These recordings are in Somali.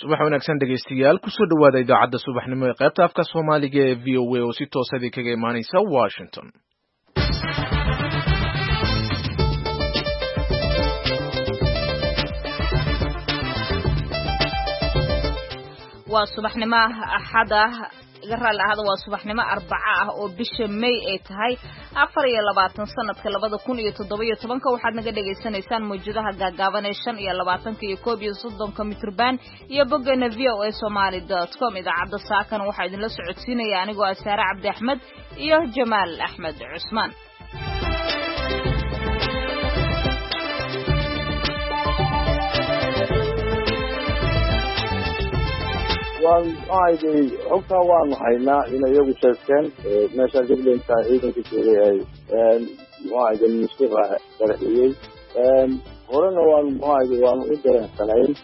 subax wanaagsan dhegaystayaal kusoo dhawaada idaacadda subaxnimo ee qaybta afka Soomaaliga ee VOA oo si toos ah kaga imaanaysa Washington. waa subaxnimo axada garal ahada waa subaxnimo arbaca ah oo bisha May ay tahay 24 sanadka 2017 waxaad naga dhageysanaysaan mawjadaha gaagaaban ee 25 iyo 31 mitrban iyo boggeena voasomali.com idaacadda saakan waxaa idinla socodsiinaya anigoo ah Saara Cabdi Axmed iyo Jamaal Axmed Cusmaan. وعندي حكا ومحينا إلى يوم شاسكن ماشى جبل إنت عيدا كتير وعندي المشكلة ترحيل ورنا وعندي وعندي سنين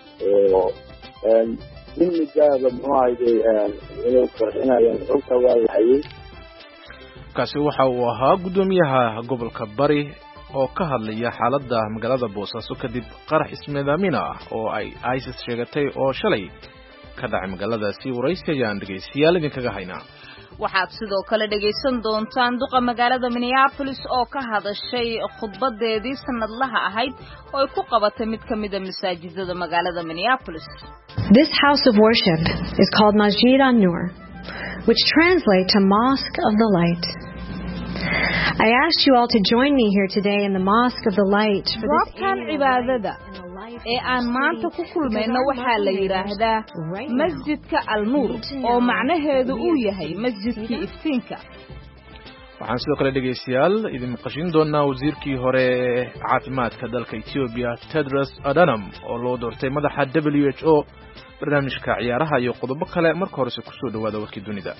من جاب وعندي إلى فرحنا يعني حكا وعندي kaasi waxa uu ahaa gudoomiyaha gobolka Bari oo ka hadlaya xaaladda magaalada Boosaaso kadib qarax ismiidaamin ah oo ay ISIS sheegatay oo shalay ka dhacay magaaladaasi waraysigan dhageystayaal idinkaga haynaa. waxaad sidoo kale dhageysan doontaan duqa magaalada Minneapolis oo ka hadashay khudbadeedii sanadlaha ahayd oo ay ku qabatay mid ka mid ah masaajidada magaalada Minneapolis. This house of worship is called Masjid an-Nur, which translates to Mosque of the Light. I asked you all to join me here today in the Mosque of the Light for this cibaadada ee aan maanta ku kulmayno waxaa la yiraahdaa Masjidka al-Nur oo macnaheedu uu yahay masjidkii iftiinka. waxaan sidoo kale dhageystayaal idin maqashin doonaa wasiirkii hore caafimaadka dalka Ethiopia Tedros Adhanom oo loo doortay madaxa WHO barnaamijka ciyaaraha iyo qodobo kale marka hore ku soo dhawaada warkii dunida.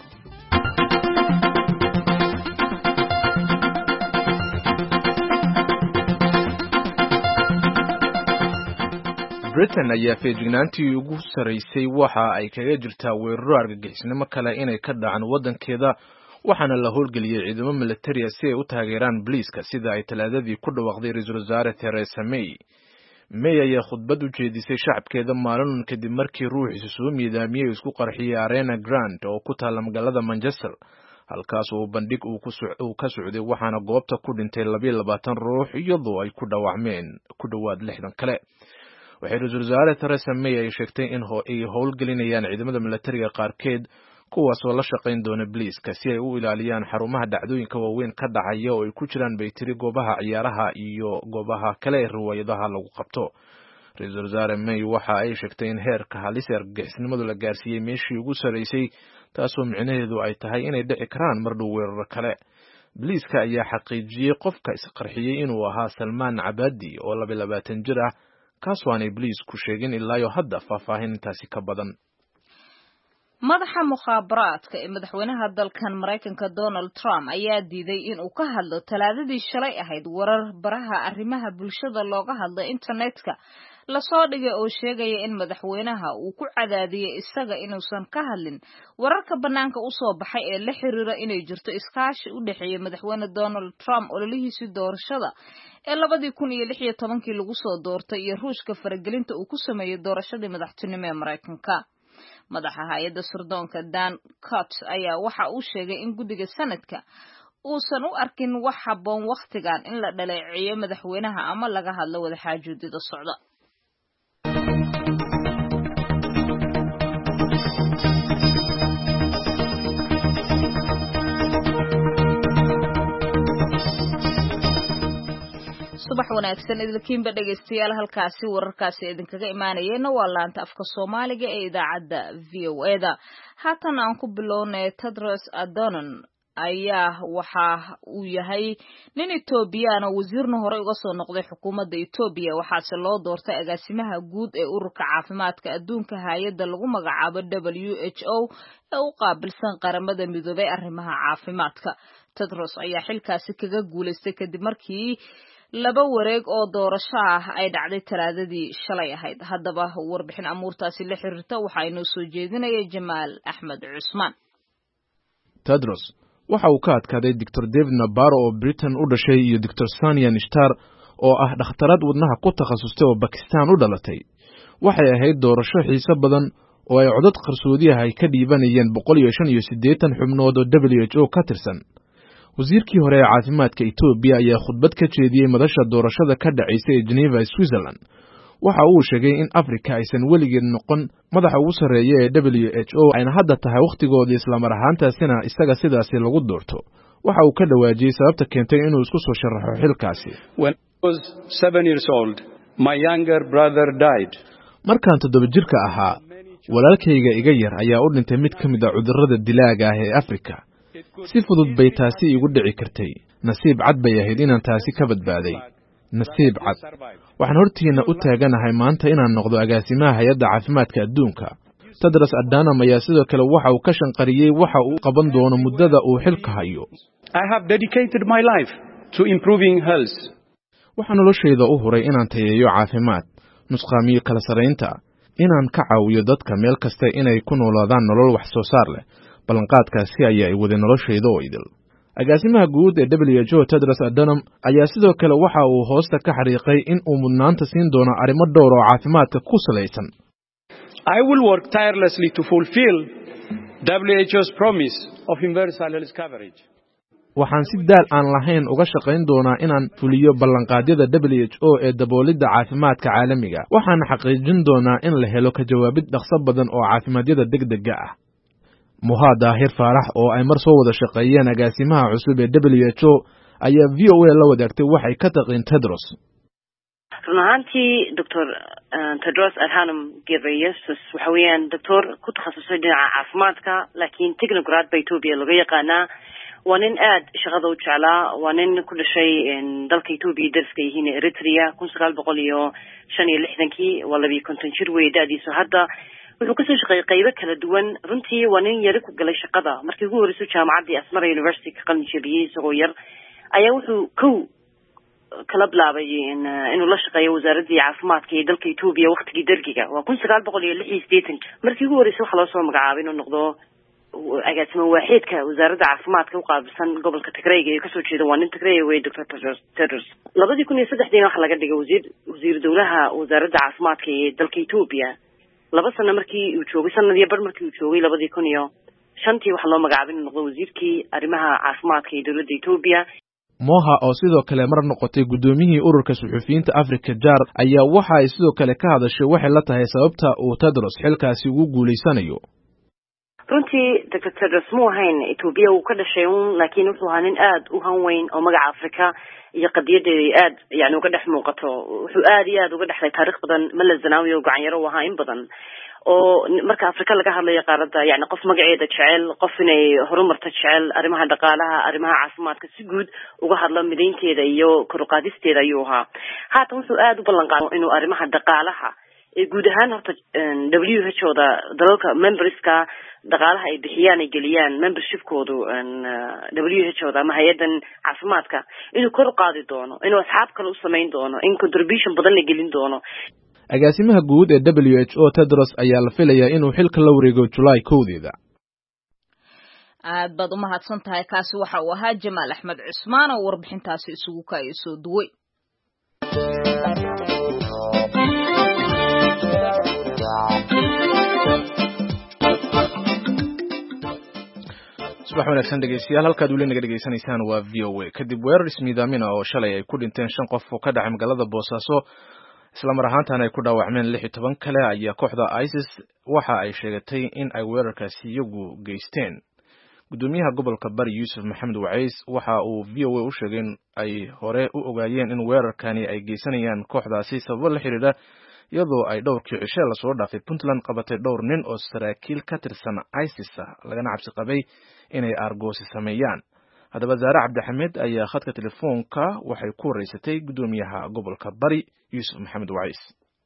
Britain ayaa feejignaantii ugu sareysay waxa ay kaga jirtaa weeraro argagixisnimo kale inay ka dhacaan wadankeeda waxaana la howlgeliyay ciidamo militari si ay u taageeraan booliiska sida ay talaadadii ku dhawaaqday ra'iisul wasaare Theresa May. May ayaa khudbad u jeedisay shacabkeeda maalin kadib markii ruuxiisu soo miidaamiyay isku qarxiyay Arena Grande oo ku taala magaalada Manchester halkaas oo bandhig uu ka socday waxaana goobta ku dhintay 22 ruux iyadoo ay ku dhaawacmeen ku dhawaad 60 kale. waxay ra'iisul wasaare Theresa May ay sheegtay in ay howlgelinayaan ciidamada militariga qaarkeed kuwaas oo la shaqayn doona booliiska si ay u ilaaliyaan xarumaha dhacdooyinka waaweyn ka dhacaya oo ay ku jiraan baytiri goobaha ciyaaraha iyo goobaha kale ee riwaayadaha lagu qabto. ra'iisul wasaare May waxa ay sheegtay in heerka halis argagixisnimadu la gaarsiiyay meeshii ugu sareysay taasoo micnaheedu ay tahay inay dhici karaan mar dhow weerar kale. booliiska ayaa xaqiijiyay qofka isqarxiyay inuu ahaa Salmaan Abadi oo 22 jir ah kaasoo aanay booliisku sheegin ilaa hadda faahfaahin intaasi ka badan. madaxa mukhaabaraadka ee madaxweynaha dalkan Mareykanka Donald Trump ayaa diiday in uu ka hadlo talaadadii shalay ahayd warar baraha arrimaha bulshada looga hadlo internetka la soo dhigay oo sheegaya in madaxweynaha uu ku cadaadiyay isaga inuusan ka hadlin wararka banaanka u soo baxay ee la xiriira inay jirto iskaashi u dhaxeeya madaxweyne Donald Trump ololihiisii doorashada ee 2016 lagu soo doortay iyo Ruushka faragelinta uu ku sameeyay doorashadii madaxtinimo ee Mareykanka. madaxa hay'adda sirdoonka Dan Coats ayaa waxa uu sheegay in guddiga sanadka uusan u arkin wax habboon waqtigan in la dhaleeceeyo madaxweynaha ama laga hadlo wada xaajoodida socda. subax wanaagsan idinkiinba dhageystayaal halkaasi wararkaasi idinkaga imaanayeen waa laanta afka Soomaaliga ee idaacadda VOA-da. haatan aan ku bilownay Tedros Adhanom ayaa waxa uu yahay nin Ethiopian oo wasiirna hore uga soo noqday xukuumadda Ethiopia waxaase loo doortay agaasimaha guud ee ururka caafimaadka adduunka hay'adda lagu magacaabo WHO ee u qaabilsan qaramada midoobay arrimaha caafimaadka. Tedros ayaa xilkaasi kaga guuleystay kadib markii 2 wareeg oo doorasho ah ay dhacday talaadadii shalay ahayd. haddaba warbixin amuurtaasi la xiriirta waxa ay noo soo jeedinaya Jamaal Axmed Cusmaan. Tedros waxa uu ka adkaaday Dr. David Nabarro oo Britain u dhashay iyo Dr. Sania Nishtar oo ah dhakhtarad wadnaha ku takhasustay oo Pakistan u dhalatay. waxay ahayd doorasho xiiso badan oo ay codad qarsoodi ah ay ka dhiibanayeen 185 xubnood oo WHO ka tirsan. wasiirkii hore ee caafimaadka Ethiopia ayaa khudbad ka jeediyay madasha doorashada ka dhacaysay ee Geneva, Switzerland. waxa uu sheegay in Afrika aysan weligeed noqon madaxa ugu sarreeya ee WHO ayna hadda tahay waqtigoodii isla mar ahaantaasina isaga sidaasi lagu doorto. waxa uu ka dhawaajiyay sababta keentay inuu isku soo sharaxo xilkaasi. When I was 7 years old, my younger brother died. markaan 7 jirka ahaa, walaalkayga iga yar ayaa u dhintay mid ka mid ah cudurrada dilaaga ah ee Afrika. si fudud bay taasi igu dhici kartay. nasiib cad bay ahayd inaan taasi ka badbaaday. nasiib cad. waxaan hortiina u taaganahay maanta inaan noqdo agaasimaha hay'adda caafimaadka adduunka. Tedros Adhanom ayaa sidoo kale waxa uu ka shanqariyay waxa uu qaban doono muddada uu xilka hayo. I have dedicated my life to improving health. waxaan noloshayda u huray inaan tayeeyo caafimaad, nusqaamiyo kala saraynta, inaan ka caawiyo dadka meel kasta inay ku noolaadaan nolol wax soo saar leh. ballanqaadkaasi ayaa ay waday noloshayda oo idil. agaasimaha guud ee WHO Tedros Adhanom ayaa sidoo kale waxa uu hoosta ka xariiqay in uu mudnaanta siin doono arrimo dhowr oo caafimaadka ku salaysan. I will work tirelessly to fulfill WHO's promise of universal health coverage. waxaan si daal aan lahayn uga shaqayn doonaa inaan fuliyo ballanqaadyada WHO ee daboolidda caafimaadka caalamiga. waxaan xaqiijin doonaa in la helo ka jawaabid dhaqso badan oo caafimaadka degdega ah. Moha Dahir Faarax oo ay mar soo wada shaqeeyeen agaasimaha cusub ee WHO ayaa VOA la wadaagtay waxay ka taqeen Tedros. runaantii Dr. Tedros Adhanom Ghebreyesus waxa weeyaan doctor ku takhasusay dhinaca caafimaadka laakiin technocrat bay Ethiopia laga yaqaanaa. waa nin aad shaqada u jeclaa, waa nin ku dhashay dalka Ethiopia dalka yihiin Eritrea 1965 waa 50 jir weey da'diisu hadda. wuxuu ka soo shaqeeyay qaybo kala duwan. runtii waa nin yar ku galay shaqada markii ugu horeysay jaamacadda Asmara University ka qalin jabiyay isagoo yar ayaa wuxuu kala bilaabay inuu la shaqeeyo wasaaradda caafimaadka ee dalka Ethiopia waqtigii dargiga. waa 1986 markii ugu horeysay waxa loo soo magacaabay inuu noqdo agaasimo waaxidka wasaaradda caafimaadka u qaabilsan gobolka Tigray ee ka soo jeeda waa nin Tigray weey Dr. Tedros. 2003 waxa laga dhigay wasiir dawlaha wasaaradda caafimaadka ee dalka Ethiopia. 2 sano markii uu joogay sanadii bar markii uu joogay 2005 waxa loo magacaabay inuu noqdo wasiirkii arrimaha caafimaadka ee dawladda Ethiopia. Moha oo sidoo kale mar noqotay gudoomiyihii ururka suxufiyiinta Afrika Jar ayaa waxa ay sidoo kale ka hadashay waxay la tahay sababta uu Tedros xilkaasi ugu guuleysanayo. runtii Dr. Tedros muu ahayn Ethiopia uu ka dhashay laakiin wuxuu ahaa nin aad u hanweyn oo magaca Afrika iyo qadiyadeeda aad yani uga dhex muuqato. wuxuu aad iyo aad uga dhexlay taariikh badan Mala Zenawi oo gacan yaro ahaa in badan oo marka Afrika laga hadlayo qaaradda yani qof magaceeda jecel, qof inay horumarta jecel, arrimaha dhaqaalaha, arrimaha caafimaadka si guud uga hadlo mideynteeda iyo kor u qaadisteeda ayuu ahaa. haatan wuxuu aad u ballan qaaday inuu arrimaha dhaqaalaha ee guud ahaan horta WHO da dalalka memberska dhaqaalaha ay bixiyaan ay geliyaan membershipkoodu WHO da ama hay'adan caafimaadka inuu kor u qaadi doono, inuu asxaab kale u sameyn doono, in contribution badan la gelin doono. agaasimaha guud ee WHO Tedros ayaa la filayaa inuu xilka la wareego July 1-deeda. aad baad u mahadsan tahay. kaasi waxa uu ahaa Jamaal Axmed Cusmaan oo warbixintaasi isugu kaay soo duway. subax wanaagsan dhegeystayaal, halkaad weli naga dhegeysanaysaan waa VOA. kadib weerar ismiidaamin oo shalay ay ku dhinteen 5 qof oo ka dhacay magaalada Boosaaso isla mar ahaantaana ay ku dhaawacmeen 16 kale ayaa kooxda ISIS waxa ay sheegatay in ay weerarkaasi iyagu geysteen. gudoomiyaha gobolka Bari Yuusuf Maxamed Waciis waxa uu VOA u sheegay in ay hore u ogaayeen in weerarkani ay geysanayaan kooxdaasi sabab la xiriira iyadoo ay dhowrkii cishe la soo dhaafay Puntland qabatay dhowr nin oo saraakiil ka tirsan ISIS lagana cabsi qabay inay argoosi sameeyaan. haddaba Zaare Cabdixamed ayaa khadka telefoonka waxay ku wareysatay gudoomiyaha gobolka Bari Yuusuf Maxamed Waciis.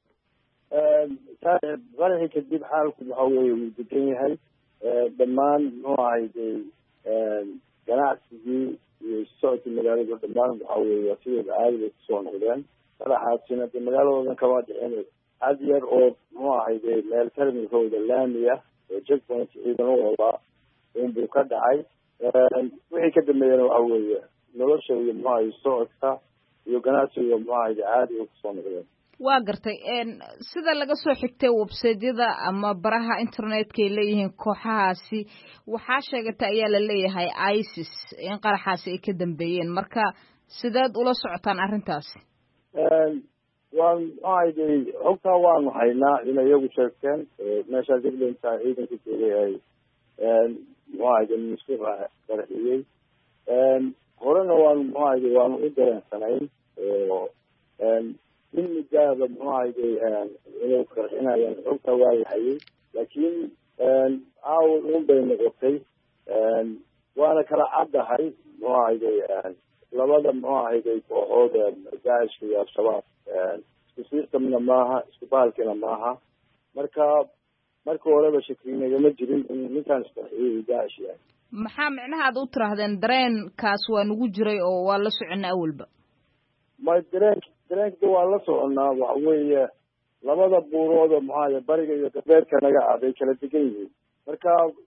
qaraxii kadib xaalku waxa weeye uu degan yahay dhammaan muxuu ahayd ganacsigii iyo socodkii magaalada dhammaan waxa weeye sidoo caadi ay kusoo noqdeen. qaraxaasina de magaaladoodan kama dhicin had yar oo muxuu ahayd meel terminalkooda laamiya oo checkpoint ciidamadooda inbuu ka dhacay. wixii ka dambeeyana waxa weeye nolosha iyo muxuu ahayd socodka iyo ganacsiga muxuu ahayd caadi ay kusoo noqdeen. waa gartay sida laga soo xigtay websaydyada ama baraha internetka ay leeyihiin kooxahaasi waxaa sheegata ayaa la leeyahay ISIS in qaraxaasi ay ka dambeeyeen marka sideed ula socotaan arrintaasi waan maxaaday xogtaa waanu haynaa inay iyagu sheegteen meeshaa jubbaland ciidanka joogay ay maxaaday isku qaraxiyey horena waanu maxaaday waanu u dareensanayn oo in midaaba maxaaday inay qarxinayaan xogtaa waa lahayay laakiin caawa un bay noqotay waana kala caddahay maxaaday labada maxaaday kooxood daacishka iyo al-shabaab isku systemna maaha isku bahalkina maaha marka horeba shakrinagama jirin in ninkaan isqarxiyay daacish yahay maxaa micnaha aad u tiraahdeen dareenkaas waa nagu jiray oo waa la soconnaa awalba ma dareenkda waa la soconaa waxa weeye labada buurood oo maxaaya bariga iyo galbeedka naga ah bay kala degan yihiin marka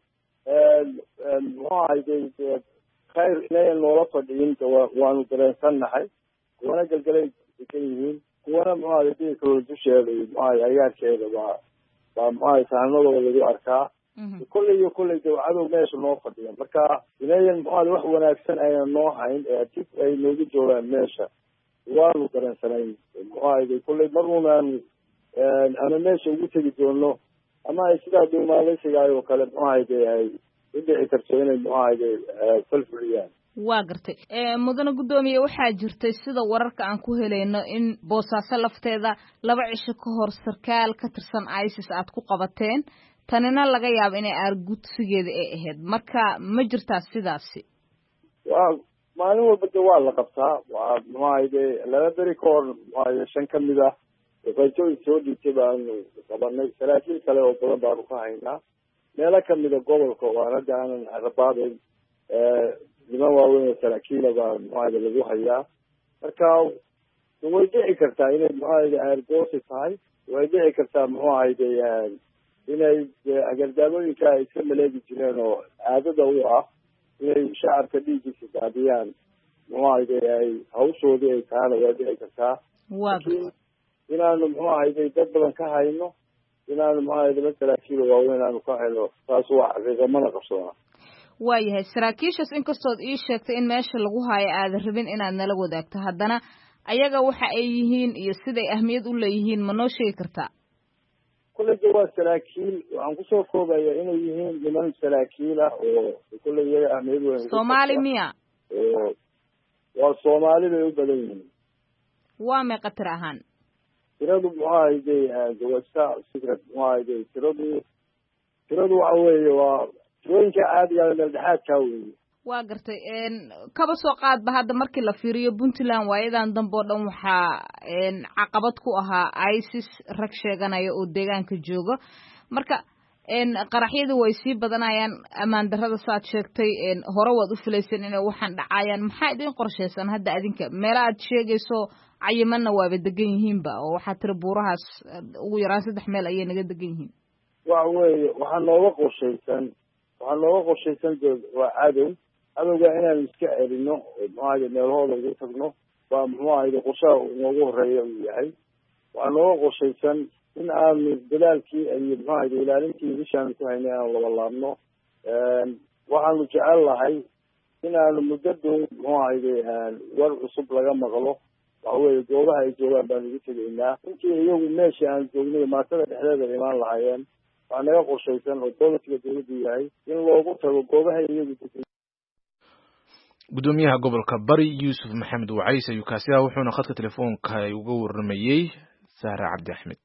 maxaaday khayr inayan noola fadhiyin waanu dareensannahay kuwana galgalay degan yihiin kuwana maxaaya diirkooda dusheeda iyo maxaaya agaarkeeda baa maxaaya sahanadooda lagu arkaa kolley iyo kolley de cadow meesha noo fadhiya marka inayan maxaada wax wanaagsan aynan noo hayn dib ay noogu joogaan meesha waanu dareensanayn maxaayday kolley marunaanu ama meesha ugu tegi doono ama ay sidaa duumaalaysigaay oo kale maxaayday ay u dhici karto inay maxaayday falfuliyaan waa gartay mudane guddoomiye waxaa jirtay sida wararka aan ku helayno in boosaaso lafteeda 2 cisho ka hor sarkaal ka tirsan ISIS aad ku qabateen tanina laga yaabo inay aargudsigeeda ay ahayd marka ma jirtaa sidaasi waa maalin walba de waa la qabtaa waa maxaayday 2 beri ka hor maxaayday 5 ka mid ah qaytooyin soo dhiibtay baanu qabanay saraakiil kale oo badan baanu ka haynaa meelo kamida gobolka oo aan hadda aanan rabaadeyn niman waaweyn oo saraakiila baa maxaayda lagu hayaa marka way dhici kartaa inay maxaayda aargoosi tahay way dhici kartaa maxaayday inay agardaamooyinka ay iska maleegi jireen oo caadada u ah inay shacabka dhiiggiisa daadiyaan maxaayday ay hawshoodii ay tahana way dhici kartaa laakiin inaanu maxaayday dad badan ka hayno inaanu maxaayday la saraakiil waaweyn aanu ka hayno taas waa xaqiiqa mana qabsana waayahay saraakiishaas inkastood ii sheegtay in meesha lagu haayo aadan rabin inaad nala wadaagto haddana ayaga waxa ay yihiin iyo siday ahmiyad u leeyihiin ma noo sheegi kartaa kolley de waa saraakiil waxaan kusoo koobaya inay yihiin niman saraakiil ah oo kolley iyaga ahmiyad weyn soomaali miya waa soomaali bay u badan yihiin waa meeqa tir ahaan tiradu maxaayday gawasta secret maxaayday tiradu waxa weeye waa tirooyinka caadiga meel dhexaadkaa weeye waa gartay kaba soo qaadba hadda markii la fiiriyo Puntland waayadan dambe oo dhan waxaa caqabad ku ahaa ISIS rag sheeganaya oo deegaanka jooga marka qaraxyadu way sii badanayaan amaan darrada saad sheegtay hore waad u filaysan inay waxaan dhacayaan maxaa idin qorshaysan hadda adinka meel aad sheegayso cayimanna waaba degan yihiinba oo waxaa tiri buurahaas ugu yaraan 3 meel ayay naga degan yihiin waxa weeye waxaa nooga qorshaysan waa cadowga inaanu iska celino maxaayda meelahooda ugu tagno waa maxaayda qorshaha noogu horeeya uu yahay waxaa nooga qorshaysan in aanu dadaalkii iyo maxaayda ilaalintii bishaanu ku haynay aanu labalaabno waxaanu jecel lahay in aanu muddo dhow maxaayday war cusub laga maqlo waxa weeye goobaha ay joogaan baanu ugu tegaynaa intii iyagu meeshii aan joognay maatada dhexdeeda imaan lahaayeen waxaa naga qorshaysan oo dowladka dawladdu yahay in loogu tago goobaha iyagu gudoomiyaha gobolka bari Yuusuf Maxamed Wacays ayuu kaasi ah wuxuuna khadka telefoonka ay uga warramayay Sahra Cabdi Axmed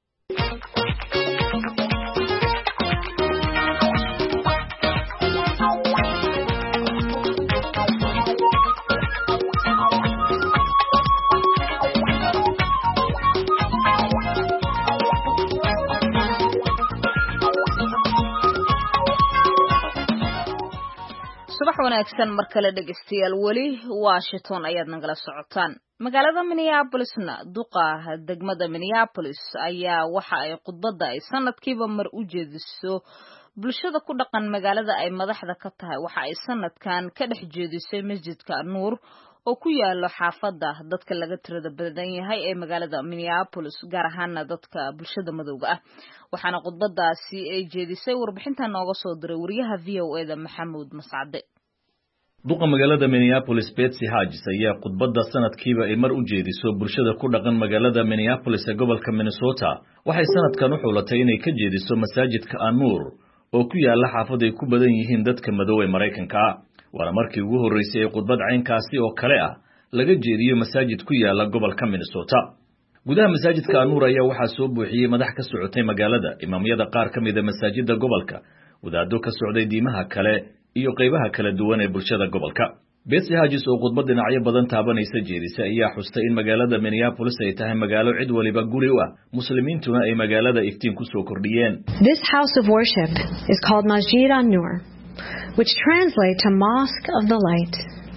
subax wanaagsan mar kale dhageystayaal weli Washington ayaad nagala socotaan magaalada Minneapolis-na duqa degmada Minneapolis ayaa waxa ay khudbadda ay sanadkiiba mar u jeediso bulshada ku dhaqan magaalada ay madaxda ka tahay waxa ay sanadkan ka dhex jeedisay masjidka Nuur oo ku yaalo xaafadda dadka laga tirada badan yahay ee magaalada Minneapolis gaar ahaan dadka bulshada madowga ah waxaana khudbadaasi ay jeedisay warbixinta nooga soo diray wariyaha VOA-da Maxamuud Mascade duqa magaalada Minneapolis Betsy Hodges ayaa khudbadda sanadkiiba ay mar u jeediso bulshada ku dhaqan magaalada Minneapolis ee gobolka Minnesota waxay sanadkan u xulatay inay ka jeediso masaajidka An-Nur oo ku yaala xaafad ay ku badan yihiin dadka madow ee Mareykanka waana markii ugu horeysay ee khudbad caynkaasi oo kale ah laga jeediyo masaajid ku yaala gobolka Minnesota gudaha masaajidka An-Nur ayaa waxaa soo buuxiyay madax ka socotay magaalada imaamyada qaar ka mid ah masaajidda gobolka wadaado ka socday diimaha kale iyo qaybaha kala duwan ee bulshada gobolka Betsy Hodges oo khudbad dhinacyo badan taabanaysa jeedisay ayaa xustay in magaalada Minneapolis ay tahay magaalo cid waliba guri u ah muslimiintuna ay magaalada iftiin ku soo kordhiyeen This house of worship is called Masjid An-Nur, which translates to Mosque of the Light.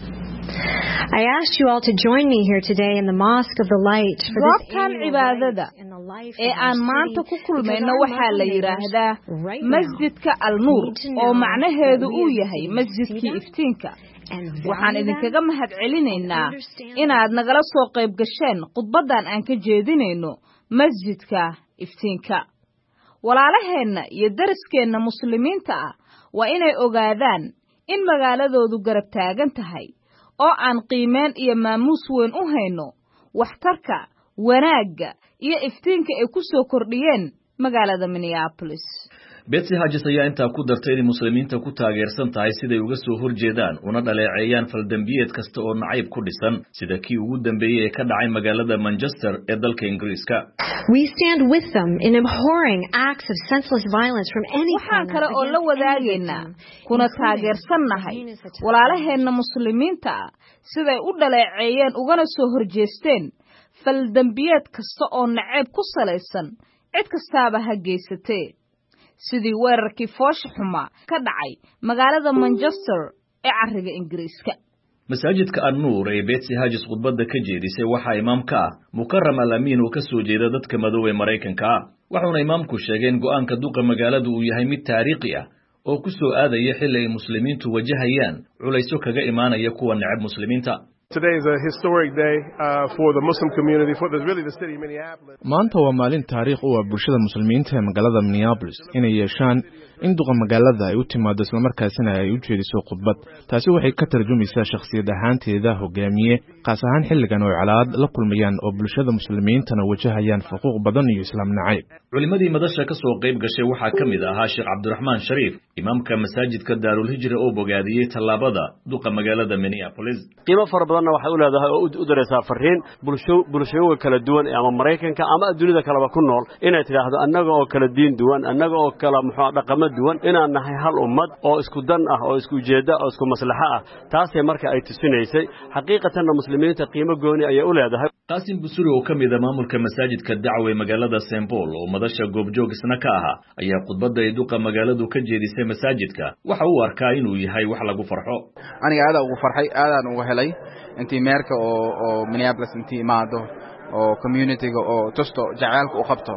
I asked you all to join me here today in the Mosque of the Light for this cibaadada ee aan maanta ku kulmayno waxaa la yiraahdaa Masjidka Al-Nur oo macnaheedu uu yahay masjidkii iftiinka waxaan idinkaga mahadcelinaynaa inaad nagala soo qayb gasheen khudbadan aan ka jeedinayno masjidka iftiinka walaalaheena iyo dariskeena muslimiinta ah waa inay ogaadaan in magaaladoodu garab taagan tahay oo aan qiimeen iyo maamuus weyn u hayno waxtarka wanaagga iyo iftiinka ay ku soo kordhiyeen magaalada Minneapolis Betsy Hodges ayaa intaa ku dartay in muslimiinta ku taageersan tahay siday uga soo horjeedaan una dhaleeceeyaan faldambiyeed kasta oo nacayb ku dhisan sida kii ugu dambeeyay ee ka dhacay magaalada Manchester ee dalka Ingiriiska We stand with them in abhorring acts of senseless violence from any waxaan kale oo la wadaagaynaa kuna taageersannahay walaalaheena muslimiinta siday u dhaleeceeyeen ugana soo horjeesteen faldambiyeed kasta oo nacayb ku salaysan cid kastaaba ha geysatee sidii weerarkii foosha xumaa ka dhacay magaalada Manchester ee cariga Ingiriiska masaajidka An-Nur ee Betsy Hodges khudbadda ka jeedisay waxaa imaamka ah Mukarram Al-Amin oo ka soo jeeda dadka madow ee Mareykanka waxaana imaamku sheegay in go'aanka duqa magaaladu uu yahay mid taariikhi ah oo ku soo aadaya xilli ay muslimiintu wajahayaan culayso kaga imaanaya kuwa necab muslimiinta Today is a historic day for the Muslim community, for the city of Minneapolis. Maanta waa maalin taariikh u ah bulshada muslimiinta ee magaalada Minneapolis inay yeeshaan in duqa magaalada ay u timaado isla markaasina ay u jeediso khudbad taasi waxay ka tarjumaysaa shakhsiyad ahaanteeda hogaamiye qaas ahaan xilligan oo calaad la kulmayaan oo bulshada muslimiintana wajahayaan xuquuq badan iyo islaam nacayb culimadii madasha ka soo qayb gashay waxaa ka mid ahaa Sheekh Cabdiraxmaan Shariif imaamka masaajidka Daarul Hijra oo bogaadiyay tallaabada duqa magaalada Minneapolis qiimo fara badan waxay u leedahay oo u dareysaa fariin bulshooyinka kala duwan ama Mareykanka ama dunida kaleba ku nool inay tiraahdo annaga oo kala diin duwan annaga oo kala dhaqamo duwan inaan nahay hal ummad oo isku dan ah oo isku jeeda oo isku maslaxa ah taasay marka ay tusinaysay xaqiiqatan muslimiinta qiimo gooni ay u leedahay Qaasim Busuri oo kamid ah maamulka masaajidka dacwa ee magaalada St. Paul oo madasha goobjoog isna ka ahaa ayaa khudbadda ay duqa magaaladu ka jeedisay masaajidka waxa uu arkaa inuu yahay wax lagu farxo aniga aad ugu farxay aadaan ugu helay intii meerka oo Minneapolis intii maado oo community-ga oo tusto jacaylka u qabto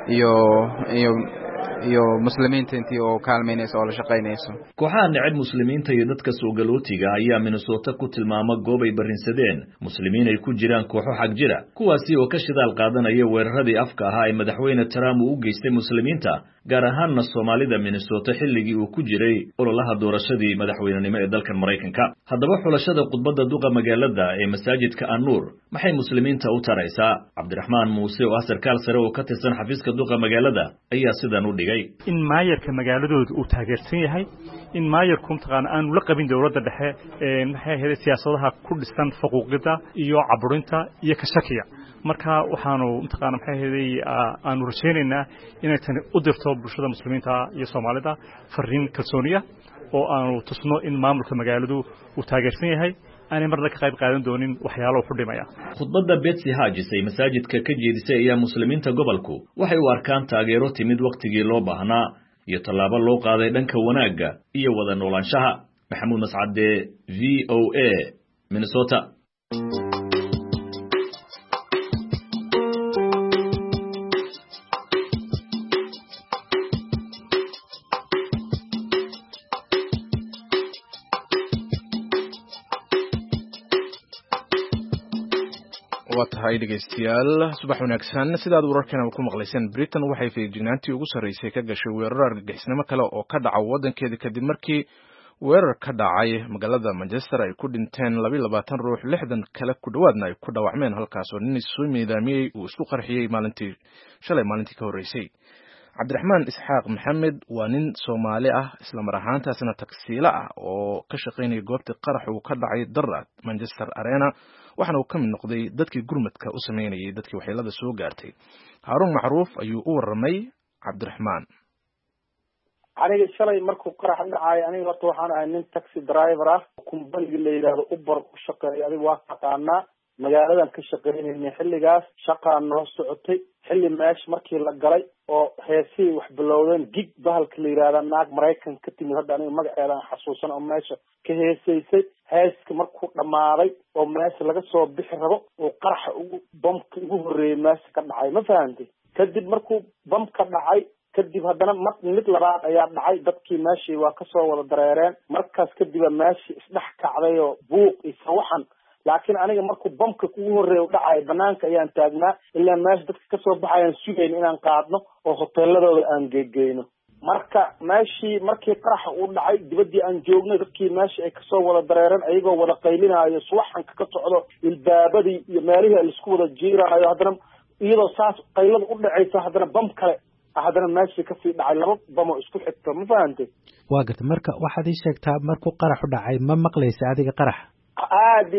iyo muslimiinta intii oo kaalmeynayso oo la shaqeynayso kooxaha necab muslimiinta iyo dadka soo galootiga ayaa Minnesota ku tilmaama goob ay barinsadeen muslimiin ay ku jiraan kooxo xag jira kuwaasi oo ka shidaal qaadanaya weeraradii afka ahaa ee madaxweyne Trump uu u geystay muslimiinta gaar ahaan Soomaalida Minnesota xilligii uu ku jiray ololaha doorashadii madaxweynenimo ee dalka Mareykanka haddaba xulashada khudbadda duqa magaalada ee masaajidka An-Nur maxay muslimiinta u taraysaa Cabdiraxmaan Muuse oo sarkaal sare oo ka tirsan xafiiska duqa magaalada ayaa sidan u dhigay in maayarka magaaladooda uu taageersan yahay in maayarku mutaqaan aan la qabin dawladda dhexe maxay ahayd siyaasadaha ku dhisan xuquuqda iyo caburinta iyo ka shakiga marka waxaanu mutaqaan maxay ahayd aanu rajaynaynaa inay tan u dirto bulshada muslimiinta iyo Soomaalida fariin kalsooniya oo aanu tusno in maamulka magaaladu uu taageersan yahay aanay marna ka qayb qaadan doonin waxyaalo ku dhimaya khudbadda Betsy Hodges ay masaajidka ka jeedisay ayaa muslimiinta gobolku waxay u arkaan taageero timid waqtigii loo baahnaa iyo tallaabo loo qaaday dhanka wanaagga iyo wada noolaanshaha Maxamuud Mascade VOA Minnesota waa tahay dhegeystayaal subax wanaagsan sidaad wararkeena ku maqlayseen Britain waxay feejignaantii ugu sareysay ka gashay weerar argagixisnimo kale oo ka dhacay wadankeeda kadib markii weerar ka dhacay magaalada Manchester ay ku dhinteen 22 ruux 60 kale ku dhawaadna ay ku dhaawacmeen halkaas oo nin isu miidaamiyay uu isku qarxiyay maalintii ka horeysay Cabdiraxmaan Isxaaq Maxamed waa nin Soomaali ah isla mar ahaantaasna taksiila ah oo ka shaqeynaya goobta qarax uu ka dhacay Darrad Manchester Arena waxaana uu ka mid noqday dadkii gurmadka u sameynayay dadkii waxyeelada soo gaartay Haarun Macruuf ayuu u waramay Cabdiraxmaan aniga shalay markuu qarax dhacay aniga horta waxaan ahay nin taxi driver ah kumbaniga la yiraahdo Uber u shaqeeyo adiga waa taqaanaa magaaladan ka shaqeynayay xilligaas shaqaan noo socotay xilli meesh markii la galay oo heesii wax bilowdeen gig bahalka la yiraahdo naag Mareykan ka timid hadda aniga magaceeda xasuusan oo meesha ka heesaysay heeska markuu dhamaaday oo meesha laga soo bixi rabo oo qarax bomka ugu horeeyay meesha ka dhacay ma fahantay kadib markuu bomka dhacay kadib haddana mid labaad ayaa dhacay dadkii meeshii waa ka soo wada dareereen markaas kadib meeshii isdhex kacday oo buuq iyo waxan laakiin aniga markuu bomka ugu horeeyo dhacay banaanka ayaan taagnaa ilaa meesha dadka ka soo baxayaan sugeyn inaan qaadno oo hoteeladooda aan geeyno marka meeshii markii qaraxa uu dhacay dibadii aan joognay dadkii meeshii ay ka soo wada dareereen ayagoo wada qaylinaayo suwaxanka ka socdo ilbaabadii iyo meelihii la isku wada jiiraayo haddana iyadoo saas qaylada u dhacaysa haddana bam kale haddana meeshii ka sii dhacay laba bamo isku xigto ma fahantay waa gartay marka waxaad ii sheegtaa markuu qarax u dhacay ma maqlaysa adiga qarax aad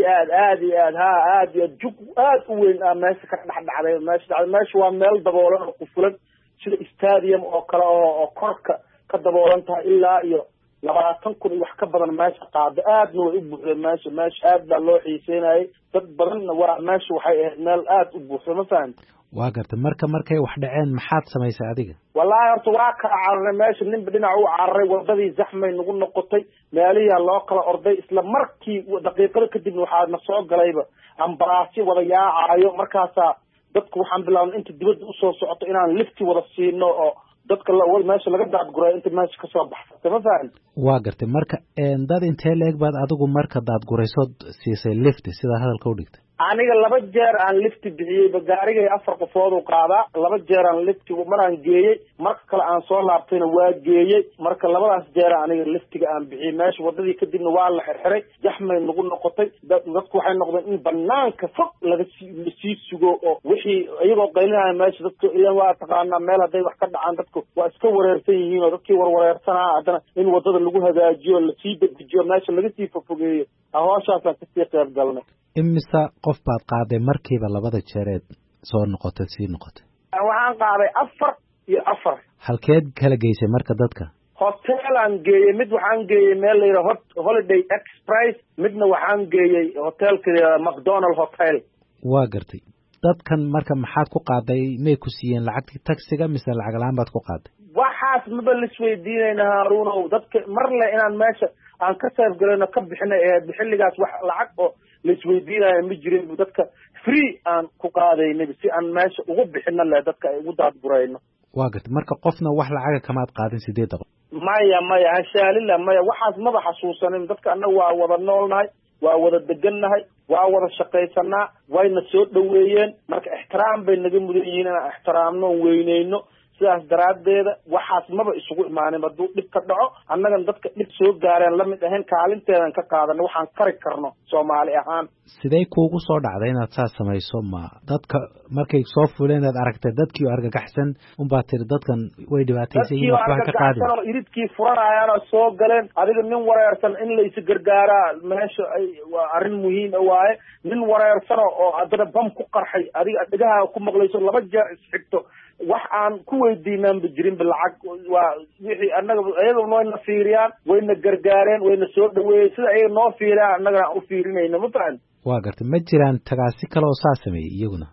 jug aad u weyn meesha ka dhacday meesha waa meel daboolan oo qufulan sida stadium oo kale oo korka ka daboolan tahay ilaa iyo 20,000 wax ka badan meesha qaada aadna way u buuxday meesha aad baa loo xiiseynayay dad badanna waa meesha waxay ahayd meel aad u buuxda ma fahantay waa gartay markay wax dhaceen maxaad samaysay adiga wallahi horta waa ka cararnay meesha ninba dhinac u cararay wadadii zaxmay nagu noqotay meelihi loo kala orday isla markii daqiiqado kadib waxaa na soo galayba ambaraasi wada yaacayo markaas dadku waxaan bilaabnay inta dibadda u soo socoto inaan lifti wada siino oo dadka meesha laga daadguray inta meesha ka soo baxsatay ma fahan waa gartay marka dad intee leeg baad adigu marka daadgurayso siisay lifti sida hadalka u dhigtay aniga 2 jeer aan lifti bixiyay gaarigay 4 qofood u qaadaa 2 jeer aan lifti maraan geeyay marka kale aan soo laabtayna waa geeyay marka labadaas jeer aniga liftiga aan bixiyay meesha wadadii kadibna waa la xirxiray jaxmay nagu noqotay dadku waxay noqdeen in banaanka fog laga sii sugo oo wixii iyagoo qaylinaya meesha dadku ilaa waa taqaanaa meel haday wax ka dhacaan dadku waa iska wareersan yihiin oo dadkii warwareersanaa haddana in wadada lagu hagaajiyo la sii dejiyo meesha laga sii fogeeyo hawshaasaan ka sii qayb galnay imisa qof baad qaaday markiiba 2 jeereed soo noqotay sii noqotay waxaan qaaday 4 iyo 4 halkeed kala geysay marka dadka hotel aan geeyay mid waxaan geeyay meel la yiraahdo Holiday Express midna waxaan geeyay hotelka McDonald Hotel waa gartay dadkan marka maxaad ku qaaday may ku siiyeen lacagtii taksiga mise lacag la'aan baad ku qaaday waxaas maba la isweydiinayna Haaruunow dadka marle inaan meesha aan ka sayf galno ka bixinay xilligaas wax lacag oo la isweydiinayo ma jirin dadka free aan ku qaadaynay si aan meesha ugu bixino le dadka ay ugu daadgurayno waa gartay marka qofna wax lacaga kamaad qaadin 8 daqiiqo maya hashaalila maya waxaas maba xasuusanin dadka annaga waa wada noolnahay waa wada degannahay waa wada shaqaysanaa wayna soo dhaweeyeen marka ixtiraam bay naga mudan yihiin inaan ixtiraamno weyneyno sidaas daraadeeda waxaas maba isugu imaanin hadduu dhib ka dhaco annagan dadka dhib soo gaareen la mid ahayn kaalinteedan ka qaadano waxaan kari karno Soomaali ahaan sidee kuugu soo dhacday inaad saas samayso ma dadka markay soo fuleen aad aragtay dadkii argagaxsan baad tiri dadkan way dhibaataysan yihiin waxba ka qaadin iridkii furanayaan soo galeen adiga nin wareersan in la is gargaaraa meesha ay waa arrin muhiim ah waaye nin wareersan oo adana bam ku qarxay adiga dhigaha ku maqlayso 2 jeer isxigto wax aan ku weydiinaan bijirin bilacag waa wixii annaga ayaga wayna fiiriyaan wayna gargaareen wayna soo dhaweeyeen sida ay noo fiiriyaan annaga u fiirinayna ma fahan waa gartay ma jiraan tagaasi kale oo saas sameeyay iyaguna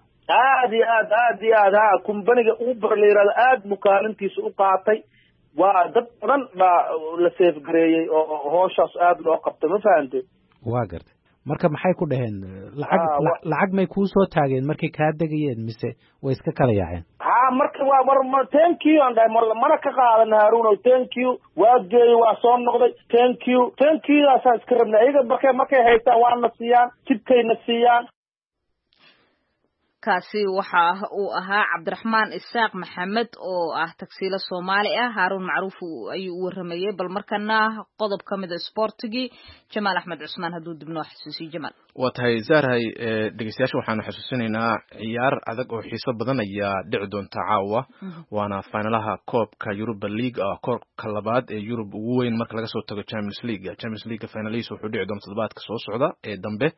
aad kumbaniga Uber la yiraahdo aad mukaalintiisa u qaatay waa dad badan baa la safe gareeyay oo hooshaas aad loo qabtay ma fahantay waa gartay marka maxay ku dhaheen lacag may kuu soo taageen markay kaa degayeen mise way iska kala yaaceen marka waa thank you aan dhahay mana ka qaadan Haaruunow thank you waa geeyay waa soo noqday thank you daasaan iska rabnay iyaga markay haystaan waana siiyaan jibkayna siiyaan kaasi waxa uu ahaa Cabdiraxmaan Isaaq Maxamed oo ah tagsiilo Soomaali ah. Haarun Macruuf ayuu u waramayay, bal markana qodob kamid ah sportigi Jamaal Axmed Cusmaan haduu dibno xasuusiyo Jamaal. waa tahay Zahray dhegeystayaasha waxaanu xasuusinaynaa ciyaar adag oo xiiso badan ayaa dhici doonta caawa waana finalaha koobka Europa League koobka labaad ee Europe ugu weyn marka laga soo tago Champions League finalihiisa wuxuu dhici doonaa toddobaadka soo socda ee dambe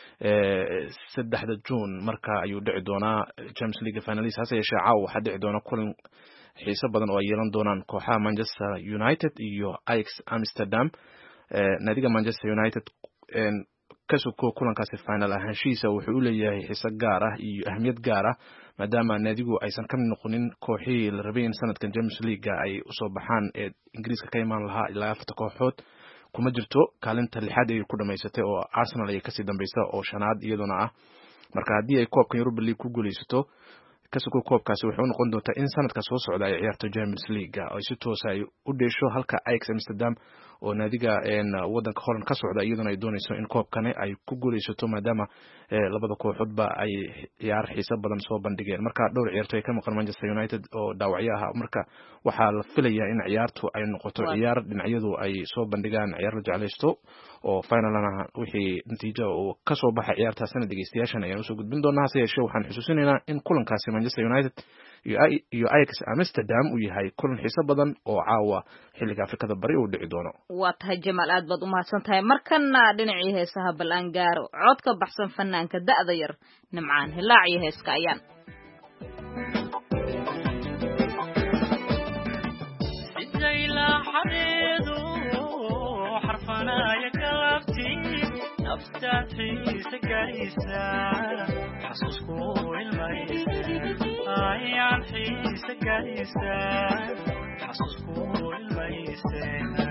3 June marka ayuu dhici doonaa Champions League finalihiisa hase yeeshee caawa waxaa dhici doona kulan xiiso badan oo ay yeelan doonaan kooxaha Manchester United iyo Ajax Amsterdam. Naadiga Manchester United kasoo kulankaasi final ahaanshiisa wuxuu u leeyahay xiiso gaar ah iyo ahmiyad gaar ah maadaama naadigu aysan ka mid noqonin kooxihii la rabay in sanadkan Champions League ay u soo baxaan ee Ingiriiska ka imaan lahaa ilaa 4 kooxood kuma jirto kaalinta 6 ay ku dhameysatay oo Arsenal ay kasii dambaysa oo 5aad iyaduna ah. marka haddii ay koobka Europa League ku guuleysato kasoo koobkaasi wuxuu noqon doontaa in sanadka soo socda ay ciyaarto Champions League oo si toos ah u dheesho halka Ajax Amsterdam oo naadiga wadanka Holland ka socda iyaduna ay doonayso in koobkani ay ku guuleysato maadaama labada kooxoodba ay ciyaar xiiso badan soo bandhigeen. marka dhowr ciyaartoy ka maqan Manchester United oo dhaawacyo ah marka waxaa la filayaa in ciyaartu ay noqoto ciyaar dhinacyadu ay soo bandhigaan ciyaar la jeclaysto oo finalana wixii natiijo oo ka soo baxay ciyaartaasna dhageystayaashan ayaan usoo gudbin doonaa. hase yeeshee waxaan xusuusinaynaa in kulankaasi Manchester United iyo Ajax Amsterdam uu yahay kulan xiiso badan oo caawa xilliga Afrikada Bari uu dhici doono. waa tahay Jamaal aad baad u mahadsantahay. markana dhinacii heesaha balan gaaro codka baxsan fanaanka da'da yar Nimcaan Hilaac iyo heeska ayaan sidayla xareedo xarfanaya galabti naftaatiisa gaarisa xasuusku ilmaysa ayaan xiisa gaarisa xasuusku ilmaysa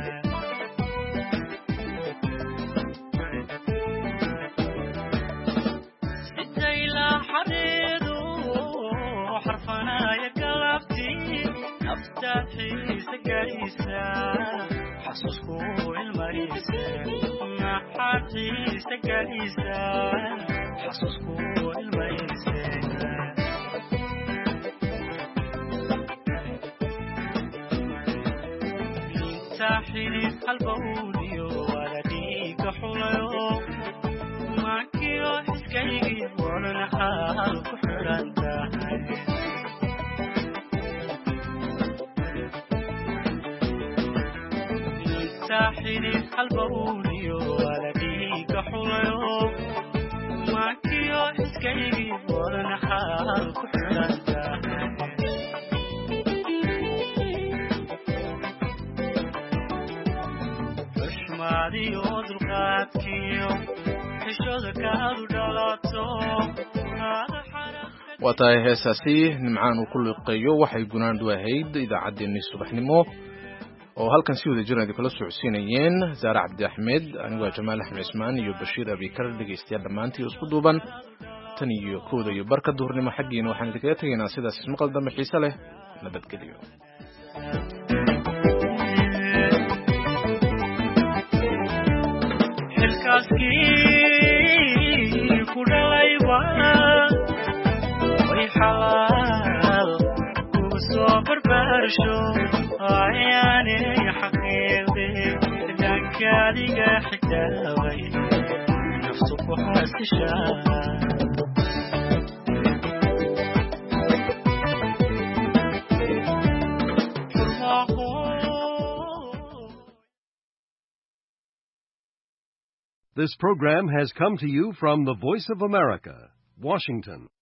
sidayla xareedo xarfanaya galabti naftaatiisa gaarisa xasuusku ilmaysa naxariista gaarisa xasuusku ilmaysa xidid qalbowniyo wada dhiiga xulayo makiyo xiskaygii wadana xaal ku xidhan tahay xidid qalbowniyo wada dhiiga xulayo makiyo xiskaygii wadana xaal ku xidhan tahay maadiyo dulqaadkiyo xishooda kaadu dhalato waa tahay heesaasi Nimcaan uu ku liqeeyo waxay gunaandu ahayd idaacaddeenii subaxnimo oo halkan si wada jirnaa kala socodsiinayeen Zaara Cabdi Axmed aniga Jamaal Axmed Ismaan iyo Bashiir Abikar dhageystayaal dhamaantii isku duuban tan iyo kooda iyo barka duhurnimo xaqiina waxaan idinkaga tageynaa sidaas maqal dambe xiiso leh nabadgelyo. xilkaaskii ku dhalayba way xalaal kugu soo barbaarsho ayaanay xaqiiqde dankaadiga xijaabay nafsu ku xasishaa This program has come to you from the Voice of America, Washington.